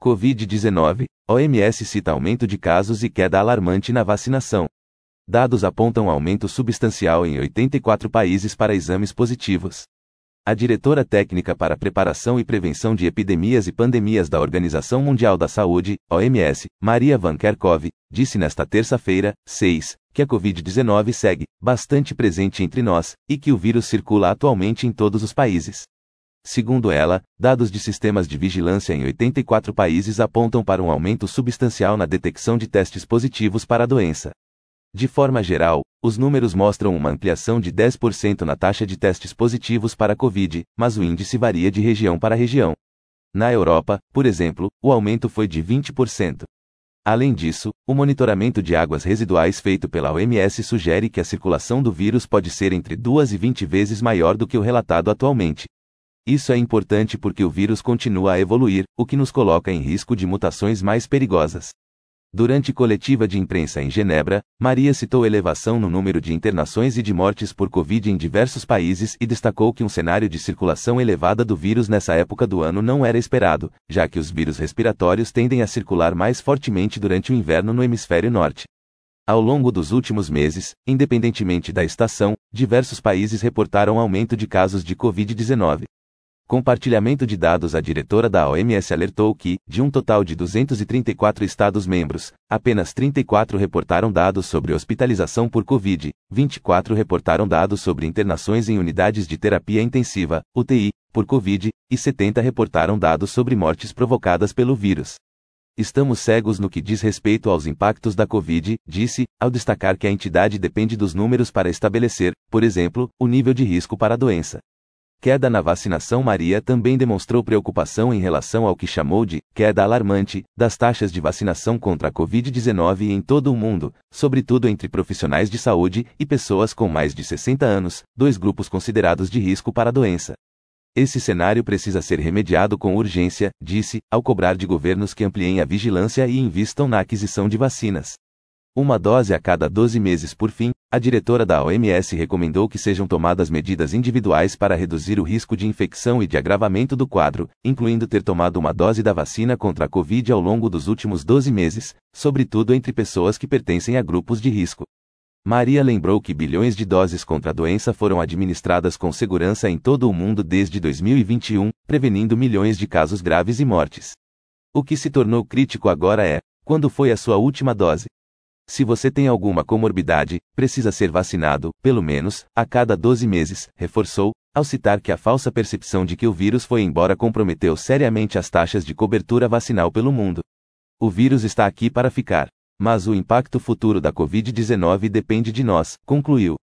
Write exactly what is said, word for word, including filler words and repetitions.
covid dezenove, O M S cita aumento de casos e queda alarmante na vacinação. Dados apontam aumento substancial em oitenta e quatro países para exames positivos. A diretora técnica para preparação e prevenção de epidemias e pandemias da Organização Mundial da Saúde, O M S, Maria Van Kerkhove, disse nesta terça-feira, seis, que a covid dezenove segue bastante presente entre nós e que o vírus circula atualmente em todos os países. Segundo ela, dados de sistemas de vigilância em oitenta e quatro países apontam para um aumento substancial na detecção de testes positivos para a doença. De forma geral, os números mostram uma ampliação de dez por cento na taxa de testes positivos para a Covid, mas o índice varia de região para região. Na Europa, por exemplo, o aumento foi de vinte por cento. Além disso, o monitoramento de águas residuais feito pela O M S sugere que a circulação do vírus pode ser entre duas e vinte vezes maior do que o relatado atualmente. Isso é importante porque o vírus continua a evoluir, o que nos coloca em risco de mutações mais perigosas. Durante coletiva de imprensa em Genebra, Maria citou elevação no número de internações e de mortes por Covid em diversos países e destacou que um cenário de circulação elevada do vírus nessa época do ano não era esperado, já que os vírus respiratórios tendem a circular mais fortemente durante o inverno no hemisfério norte. Ao longo dos últimos meses, independentemente da estação, diversos países reportaram aumento de casos de covid dezenove. Compartilhamento de dados. A diretora da O M S alertou que, de um total de duzentos e trinta e quatro Estados-membros, apenas trinta e quatro reportaram dados sobre hospitalização por Covid, vinte e quatro reportaram dados sobre internações em unidades de terapia intensiva, U T I, por Covid, e setenta reportaram dados sobre mortes provocadas pelo vírus. Estamos cegos no que diz respeito aos impactos da Covid, disse, ao destacar que a entidade depende dos números para estabelecer, por exemplo, o nível de risco para a doença. Queda na vacinação. Maria também demonstrou preocupação em relação ao que chamou de queda alarmante das taxas de vacinação contra a covid dezenove em todo o mundo, sobretudo entre profissionais de saúde e pessoas com mais de sessenta anos, dois grupos considerados de risco para a doença. Esse cenário precisa ser remediado com urgência, disse, ao cobrar de governos que ampliem a vigilância e invistam na aquisição de vacinas. Uma dose a cada doze meses. Por fim, a diretora da O M S recomendou que sejam tomadas medidas individuais para reduzir o risco de infecção e de agravamento do quadro, incluindo ter tomado uma dose da vacina contra a Covid ao longo dos últimos doze meses, sobretudo entre pessoas que pertencem a grupos de risco. Maria lembrou que bilhões de doses contra a doença foram administradas com segurança em todo o mundo desde dois mil e vinte e um, prevenindo milhões de casos graves e mortes. O que se tornou crítico agora é: quando foi a sua última dose? Se você tem alguma comorbidade, precisa ser vacinado, pelo menos, a cada doze meses, reforçou, ao citar que a falsa percepção de que o vírus foi embora comprometeu seriamente as taxas de cobertura vacinal pelo mundo. O vírus está aqui para ficar. Mas o impacto futuro da covid dezenove depende de nós, concluiu.